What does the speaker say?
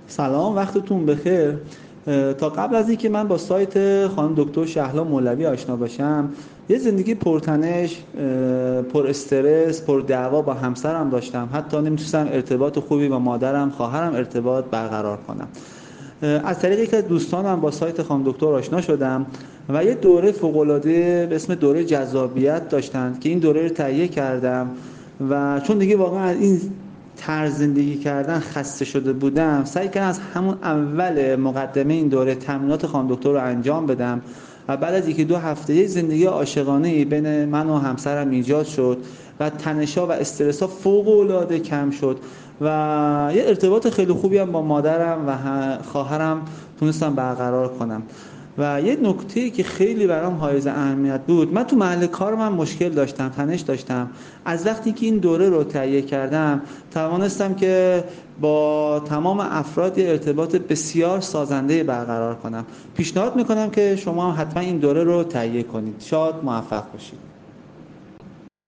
سلام، وقتتون بخیر. تا قبل از اینکه من با سایت خانم دکتر شهلا مولوی آشنا باشم، یه زندگی پرتنش، پر استرس، پر دعوا با همسرم داشتم. حتی نمیتونستم ارتباط خوبی با مادرم، خواهرم ارتباط برقرار کنم. از طریق یکی از دوستانم با سایت خانم دکتر آشنا شدم و یه دوره فوق‌العاده به اسم دوره جذابیت داشتن که این دوره رو تهیه کردم و چون دیگه واقعا از این طرز زندگی کردن خسته شده بودم، سعی کردم از همون اول مقدمه این دوره تمرینات خانم دکتر رو انجام بدم و بعد از 1-2 هفته یک زندگی عاشقانه‌ای بین من و همسرم ایجاد شد و تنش‌ها و استرس‌ها فوق‌العاده کم شد و یه ارتباط خیلی خوبی هم با مادرم و خواهرم تونستم برقرار کنم. و یه نکته‌ای که خیلی برام حائز اهمیت بود، من تو محل کارم هم مشکل داشتم، تنش داشتم. از وقتی که این دوره رو تهیه کردم توانستم که با تمام افراد یه ارتباط بسیار سازنده برقرار کنم. پیشنهاد میکنم که شما هم حتما این دوره رو تهیه کنید. شاد موفق باشید.